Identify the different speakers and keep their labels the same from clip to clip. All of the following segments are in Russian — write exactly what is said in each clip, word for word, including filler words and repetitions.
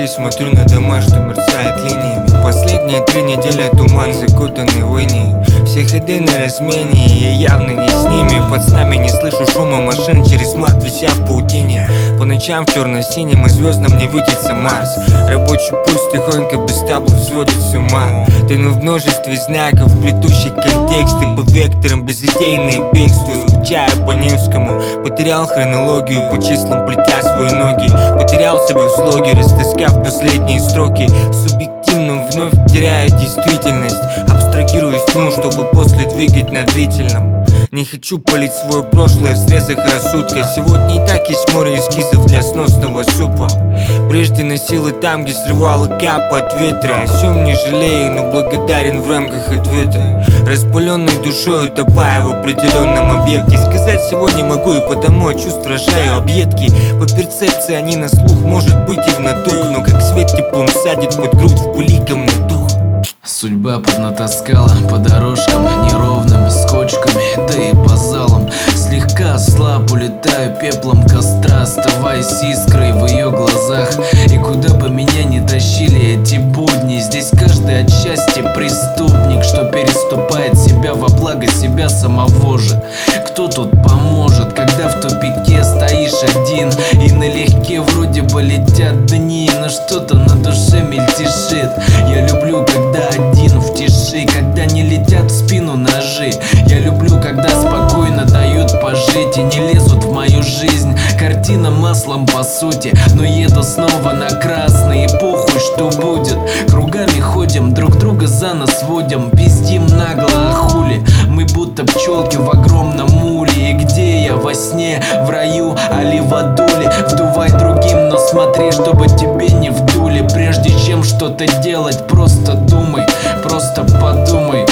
Speaker 1: ночей смотрю на дома, что мерцают линиями. Последние три недели туман, закутанный войной. Все ходы на размене, и я явно не с ними. Под снами не слышу шума машин, через мат вися в паутине. По ночам в черно-синем и звездам не видится Марс. Рабочий пульс тихонько без таблов сводит с ума. Ты ну в множестве знаков, плетущих контексты по векторам, безидейные бегства. Скучаю по Невскому, потерял хронологию, по числам плетя свои ноги. Потерял себя в слоге, растаскав последние строки. Субъективно вновь теряю действительность. Абстрагируюсь сну, чтобы после двигать на длительном. Не хочу палить свое прошлое в срезах рассудка. Сегодня и так есть море эскизов для сносного супа. Прежде носил и там, где срывала капы от ветра. О сём не жалею, но благодарен в рамках ответа. Распыленной душой утопая в определенном объекте. Сказать сегодня могу, и потому от чувств рожаю объедки. По перцепции они на слух, может быть и в натух. Но как свет теплом садит под грудь в пыли камный дух.
Speaker 2: Судьба поднатаскала по дорожкам неровными скотчками, да и по залам. Слегка слаб, улетаю пеплом костра, оставаясь искрой в ее глазах. И куда бы меня ни тащили эти будни, здесь каждый отчасти преступник, что переступает себя во благо себя самого же. Кто тут поможет, когда в тупике стоишь один, и налегке вроде бы летят дни, но что-то на душе мельтешит. Я люблю, когда один в тиши, когда не летят в спину ножи. Я люблю, когда спокойно дают пожить и не лезут в мою жизнь. Картина маслом по сути, но еду снова на красный, и похуй, что будет. Кругами ходим, друг друга за нос водим, пиздим нагло, а хули. Мы будто пчелки в огромном муле. И где я, во сне, в раю, али в адуле? Вдувай другим, но смотри, чтобы тебе не вдули. Прежде чем что-то делать, просто думай, просто подумай,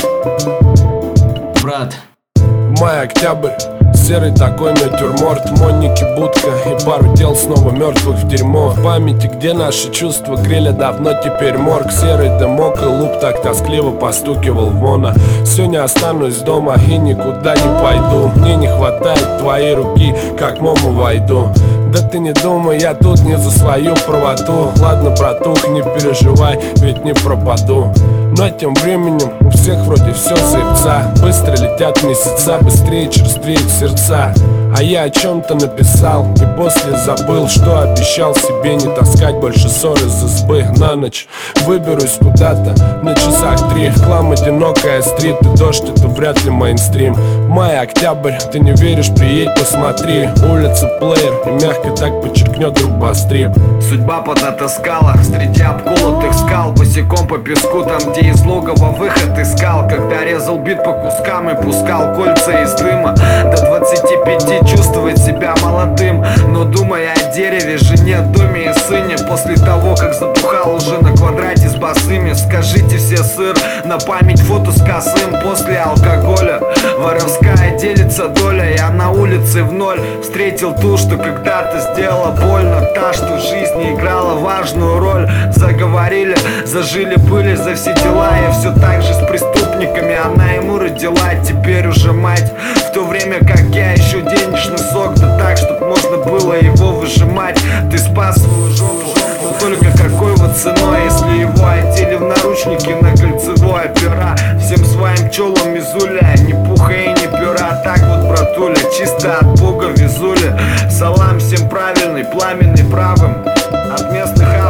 Speaker 2: брат.
Speaker 3: Май, октябрь, серый такой натюрморт, Монники, будка и пару тел снова мертвых в дерьмо. В памяти, где наши чувства греля давно теперь морг. Серый дымок и луп так тоскливо постукивал в моно. Сегодня останусь дома и никуда не пойду. Мне не хватает твоей руки, как мому войду. Да ты не думай, я тут не за свою правоту. Ладно, братух, не переживай, ведь не пропаду. Но тем временем у всех вроде все заебца. Быстро летят месяца, быстрее черствеют сердца. А я о чем-то написал и после забыл, что обещал себе не таскать больше ссор из избы. На ночь выберусь куда-то, на часах три. В хлам одинокая стрит и дождь, это вряд ли мейнстрим. Май, октябрь, ты не веришь, приедь, посмотри. Улица, плеер, и мягко так подчеркнет друг бастрип.
Speaker 4: Судьба поднатаскала среди обколотых скал, босиком по песку, там где из логова выход искал. Когда резал бит по кускам и пускал кольца из дыма. До двадцати пяти чувствовать себя молодым, но думая о дереве, жене, доме и сыне. После того, как затухал уже на квадрате с босыми. Скажите все сыр, на память фото с косым. После алкоголя воровская делится доля. Я на улице в ноль встретил ту, что когда-то сделала больно. Та, что в жизни играла важную роль. Заговорили, зажили пыли за все дела. Я все так же с преступниками, она ему родила теперь уже мать. В то время как я еще денежный сок, да так, чтоб можно было его выжимать. Ты спас свою жопу, но только какой вот ценой, если его одели в наручники на кольцевое пера. Всем своим пчелам мизуля, ни пуха и ни пера. Так вот, братуля, чисто от Бога везули. Салам всем правильный, пламенный правым от местных